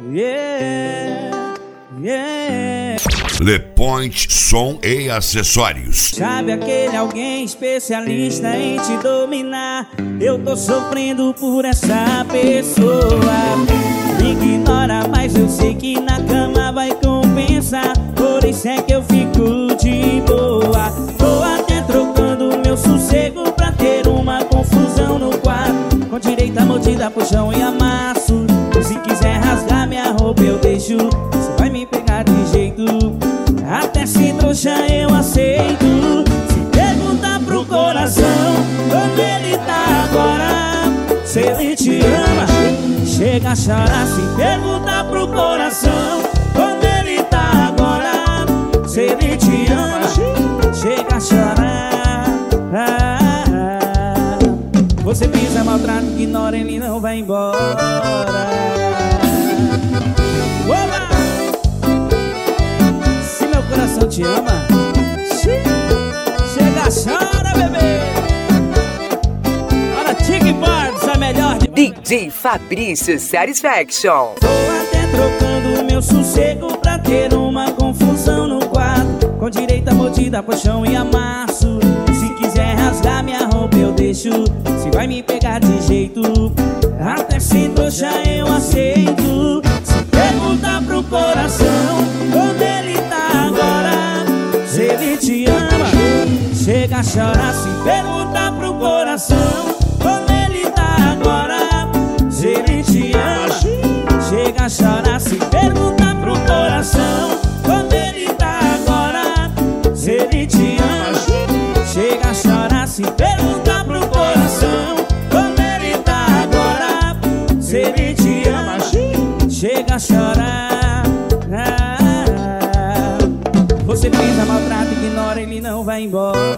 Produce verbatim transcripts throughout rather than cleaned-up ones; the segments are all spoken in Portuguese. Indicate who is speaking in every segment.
Speaker 1: Yeah, yeah.
Speaker 2: Le Point Som e Acessórios.
Speaker 1: Sabe aquele alguém especialista em te dominar? Eu tô sofrendo por essa pessoa. Me ignora, mas eu sei que na cama vai compensar. Por isso é que eu fico de boa. Tô até trocando meu sossego pra ter uma confusão no quarto. Com direita mordida, puxão e amasso. Se quiser rasgar minha roupa eu deixo. Você vai me pegar de jeito. Até se trouxa eu aceito. Se perguntar pro coração como ele tá agora, se ele te ama, chega a chorar. Se perguntar pro coração como ele tá agora, se ele te ama, chega a chorar. ah, Você pensa, maltrata, ignora, ele não vai embora. Oba! Se meu coração te ama, chega, chora, bebê. Para Tig Bards, a melhor de...
Speaker 3: D J Fabrício Satisfaction.
Speaker 1: Tô até trocando meu sossego pra ter uma confusão no quarto. Com direita mordida, puxão e amasso. Se quiser rasgar minha roupa eu deixo. Se vai me pegar de jeito, até se trouxa eu aceito. Se perguntar pro coração como ele tá agora, se ele te ama, chega a chorar. Se perguntar pro coração como ele tá agora, se ele te ama, chega a chorar. Se perguntar pro coração como ele tá agora, se ele te ama, chega a chorar. Se perguntar pro coração como ele tá agora, se ele te ama, chega a chorar. ah, Você pensa, maltrata, ignora, ele não vai embora.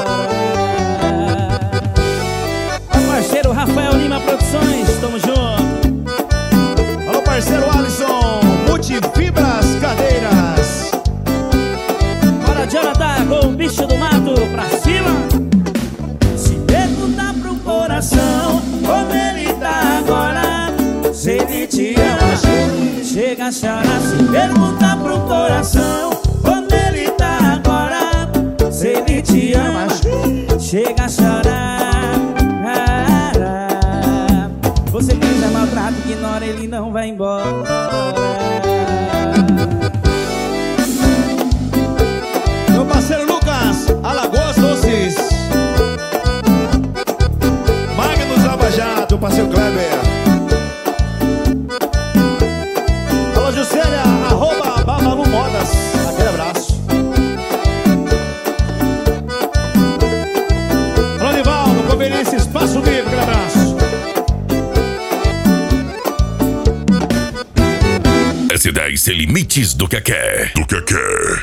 Speaker 1: O parceiro Rafael Lima Produções, tamo junto.
Speaker 4: Alô, parceiro Alisson, Multifibras Cadeiras.
Speaker 1: Bora, Jonathan, com o bicho do mato pra cima. Se perguntar pro coração como ele tá agora, se ele te ama, chega a chorar. Se perguntar pro coração como ele tá agora, se ele te ama, chega a chorar. Você pensa, maltrata, ignora, ele não vai embora.
Speaker 4: Meu parceiro Lucas, Alagoas Doces. Magnus Lava Jato, parceiro Kleber. Alô, Juscelia, arroba Babalu Modas. Aquele abraço. Alô, Nivaldo, Conveniência Espaço Livre, aquele abraço.
Speaker 2: S dez sem limites do que quer. Do que quer.